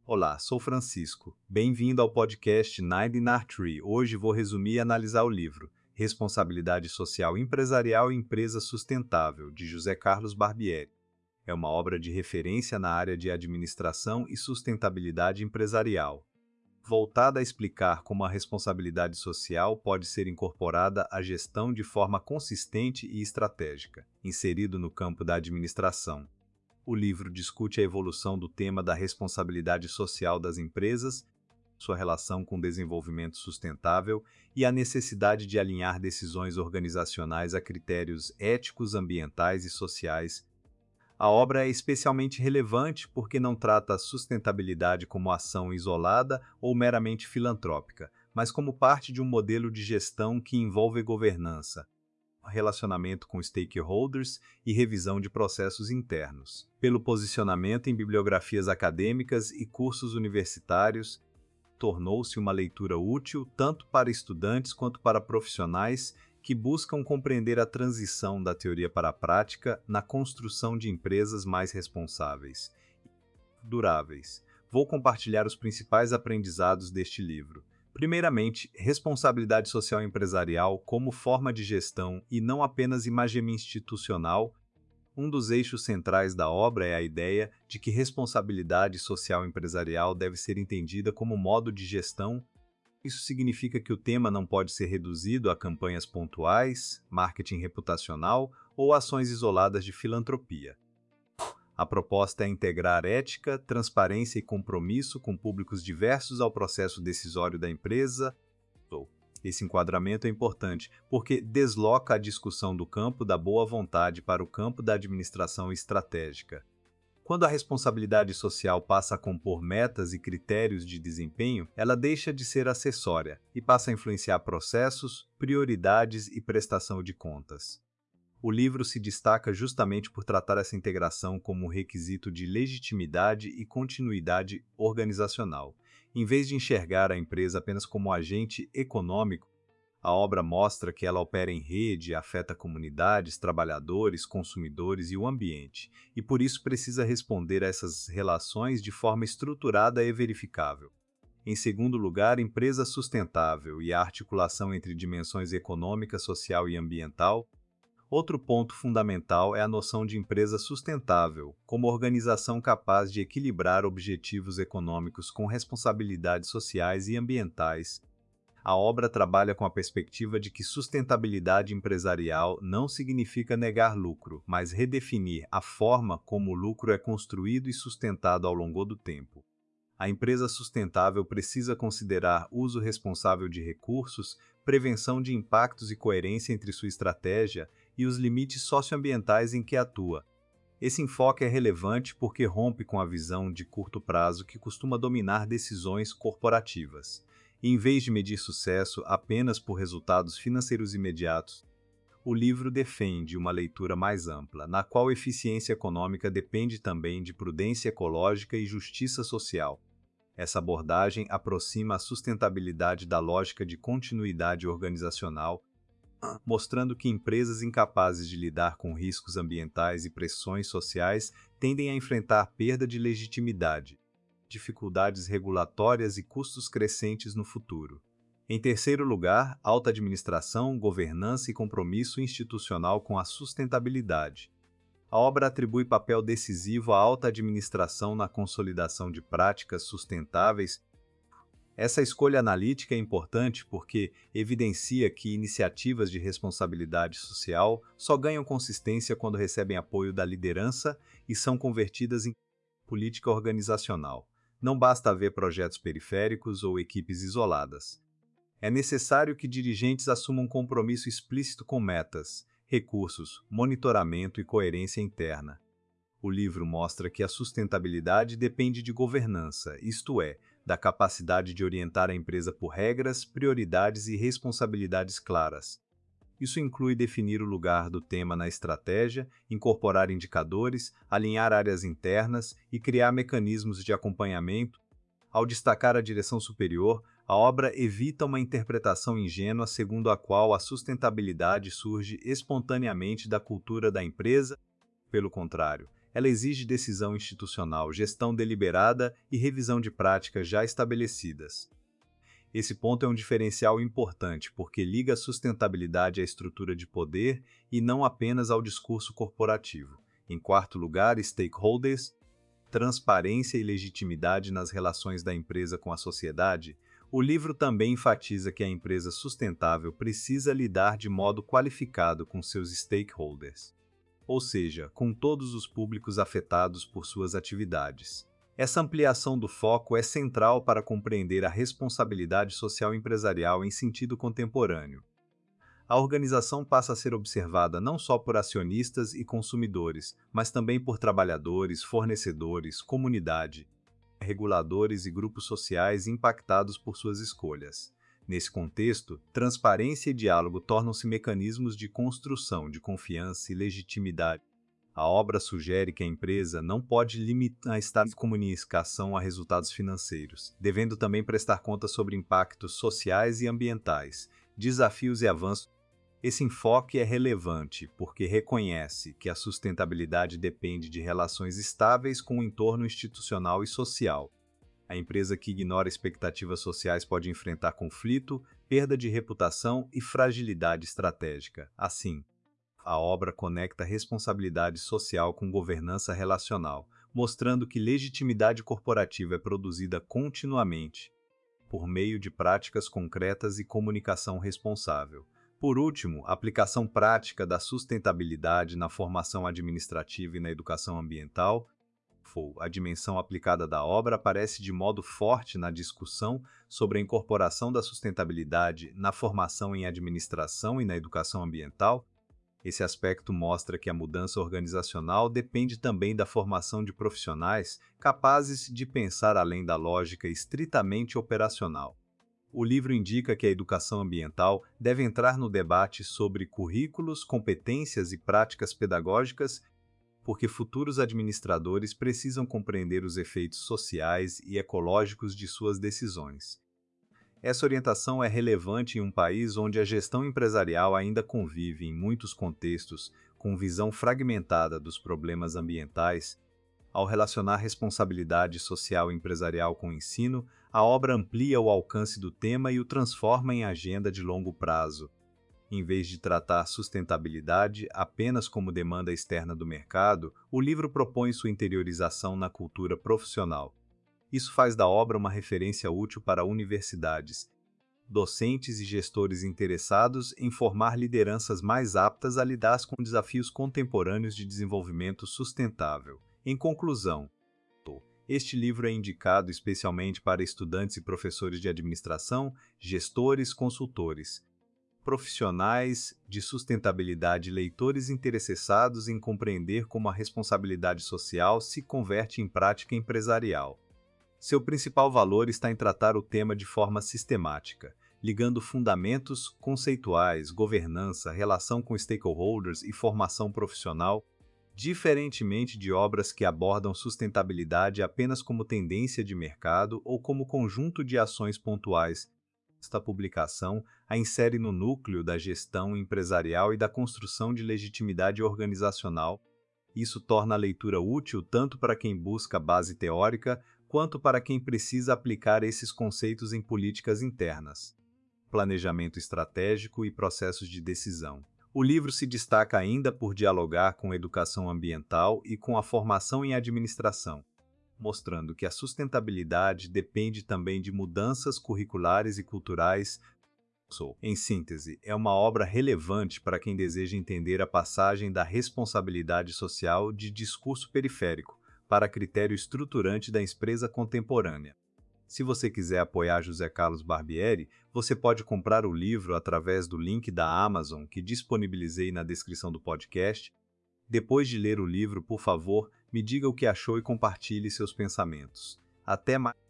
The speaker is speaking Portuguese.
Olá, sou Francisco. Bem-vindo ao podcast Nine in Tree. Hoje vou resumir e analisar o livro Responsabilidade Social Empresarial e Empresa Sustentável, de José Carlos Barbieri. É uma obra de referência na área de administração e sustentabilidade empresarial, voltada a explicar como a responsabilidade social pode ser incorporada à gestão de forma consistente e estratégica, inserido no campo da administração. O livro discute a evolução do tema da responsabilidade social das empresas, sua relação com o desenvolvimento sustentável e a necessidade de alinhar decisões organizacionais a critérios éticos, ambientais e sociais. A obra é especialmente relevante porque não trata a sustentabilidade como ação isolada ou meramente filantrópica, mas como parte de um modelo de gestão que envolve governança, relacionamento com stakeholders e revisão de processos internos. Pelo posicionamento em bibliografias acadêmicas e cursos universitários, tornou-se uma leitura útil tanto para estudantes quanto para profissionais que buscam compreender a transição da teoria para a prática na construção de empresas mais responsáveis e duráveis. Vou compartilhar os principais aprendizados deste livro. Primeiramente, responsabilidade social empresarial como forma de gestão e não apenas imagem institucional. Um dos eixos centrais da obra é a ideia de que responsabilidade social empresarial deve ser entendida como modo de gestão. Isso significa que o tema não pode ser reduzido a campanhas pontuais, marketing reputacional ou ações isoladas de filantropia. A proposta é integrar ética, transparência e compromisso com públicos diversos ao processo decisório da empresa. Esse enquadramento é importante porque desloca a discussão do campo da boa vontade para o campo da administração estratégica. Quando a responsabilidade social passa a compor metas e critérios de desempenho, ela deixa de ser acessória e passa a influenciar processos, prioridades e prestação de contas. O livro se destaca justamente por tratar essa integração como um requisito de legitimidade e continuidade organizacional. Em vez de enxergar a empresa apenas como agente econômico, a obra mostra que ela opera em rede, afeta comunidades, trabalhadores, consumidores e o ambiente, e por isso precisa responder a essas relações de forma estruturada e verificável. Em segundo lugar, empresa sustentável e a articulação entre dimensões econômica, social e ambiental. Outro ponto fundamental é a noção de empresa sustentável, como organização capaz de equilibrar objetivos econômicos com responsabilidades sociais e ambientais. A obra trabalha com a perspectiva de que sustentabilidade empresarial não significa negar lucro, mas redefinir a forma como o lucro é construído e sustentado ao longo do tempo. A empresa sustentável precisa considerar uso responsável de recursos, prevenção de impactos e coerência entre sua estratégia e os limites socioambientais em que atua. Esse enfoque é relevante porque rompe com a visão de curto prazo que costuma dominar decisões corporativas. E, em vez de medir sucesso apenas por resultados financeiros imediatos, o livro defende uma leitura mais ampla, na qual eficiência econômica depende também de prudência ecológica e justiça social. Essa abordagem aproxima a sustentabilidade da lógica de continuidade organizacional, mostrando que empresas incapazes de lidar com riscos ambientais e pressões sociais tendem a enfrentar perda de legitimidade, dificuldades regulatórias e custos crescentes no futuro. Em terceiro lugar, alta administração, governança e compromisso institucional com a sustentabilidade. A obra atribui papel decisivo à alta administração na consolidação de práticas sustentáveis. Essa escolha analítica é importante porque evidencia que iniciativas de responsabilidade social só ganham consistência quando recebem apoio da liderança e são convertidas em política organizacional. Não basta haver projetos periféricos ou equipes isoladas. É necessário que dirigentes assumam um compromisso explícito com metas, recursos, monitoramento e coerência interna. O livro mostra que a sustentabilidade depende de governança, isto é, da capacidade de orientar a empresa por regras, prioridades e responsabilidades claras. Isso inclui definir o lugar do tema na estratégia, incorporar indicadores, alinhar áreas internas e criar mecanismos de acompanhamento. Ao destacar a direção superior, a obra evita uma interpretação ingênua segundo a qual a sustentabilidade surge espontaneamente da cultura da empresa. Pelo contrário, Ela exige decisão institucional, gestão deliberada e revisão de práticas já estabelecidas. Esse ponto é um diferencial importante porque liga a sustentabilidade à estrutura de poder e não apenas ao discurso corporativo. Em quarto lugar, stakeholders, transparência e legitimidade nas relações da empresa com a sociedade. O livro também enfatiza que a empresa sustentável precisa lidar de modo qualificado com seus stakeholders, ou seja, com todos os públicos afetados por suas atividades. Essa ampliação do foco é central para compreender a responsabilidade social empresarial em sentido contemporâneo. A organização passa a ser observada não só por acionistas e consumidores, mas também por trabalhadores, fornecedores, comunidade, reguladores e grupos sociais impactados por suas escolhas. Nesse contexto, transparência e diálogo tornam-se mecanismos de construção de confiança e legitimidade. A obra sugere que a empresa não pode limitar estar em comunicação a resultados financeiros, devendo também prestar conta sobre impactos sociais e ambientais, desafios e avanços. Esse enfoque é relevante porque reconhece que a sustentabilidade depende de relações estáveis com o entorno institucional e social. A empresa que ignora expectativas sociais pode enfrentar conflito, perda de reputação e fragilidade estratégica. Assim, a obra conecta responsabilidade social com governança relacional, mostrando que legitimidade corporativa é produzida continuamente, por meio de práticas concretas e comunicação responsável. Por último, a aplicação prática da sustentabilidade na formação administrativa e na educação ambiental. A dimensão aplicada da obra aparece de modo forte na discussão sobre a incorporação da sustentabilidade na formação em administração e na educação ambiental. Esse aspecto mostra que a mudança organizacional depende também da formação de profissionais capazes de pensar além da lógica estritamente operacional. O livro indica que a educação ambiental deve entrar no debate sobre currículos, competências e práticas pedagógicas, porque futuros administradores precisam compreender os efeitos sociais e ecológicos de suas decisões. Essa orientação é relevante em um país onde a gestão empresarial ainda convive, em muitos contextos, com visão fragmentada dos problemas ambientais. Ao relacionar responsabilidade social empresarial com o ensino, a obra amplia o alcance do tema e o transforma em agenda de longo prazo. Em vez de tratar sustentabilidade apenas como demanda externa do mercado, o livro propõe sua interiorização na cultura profissional. Isso faz da obra uma referência útil para universidades, docentes e gestores interessados em formar lideranças mais aptas a lidar com desafios contemporâneos de desenvolvimento sustentável. Em conclusão, este livro é indicado especialmente para estudantes e professores de administração, gestores, consultores, profissionais de sustentabilidade e leitores interessados em compreender como a responsabilidade social se converte em prática empresarial. Seu principal valor está em tratar o tema de forma sistemática, ligando fundamentos conceituais, governança, relação com stakeholders e formação profissional, diferentemente de obras que abordam sustentabilidade apenas como tendência de mercado ou como conjunto de ações pontuais. Esta publicação a insere no núcleo da gestão empresarial e da construção de legitimidade organizacional. Isso torna a leitura útil tanto para quem busca base teórica quanto para quem precisa aplicar esses conceitos em políticas internas, planejamento estratégico e processos de decisão. O livro se destaca ainda por dialogar com a educação ambiental e com a formação em administração, mostrando que a sustentabilidade depende também de mudanças curriculares e culturais. Em síntese, é uma obra relevante para quem deseja entender a passagem da responsabilidade social de discurso periférico para critério estruturante da empresa contemporânea. Se você quiser apoiar José Carlos Barbieri, você pode comprar o livro através do link da Amazon que disponibilizei na descrição do podcast. Depois de ler o livro, por favor, me diga o que achou e compartilhe seus pensamentos. Até mais!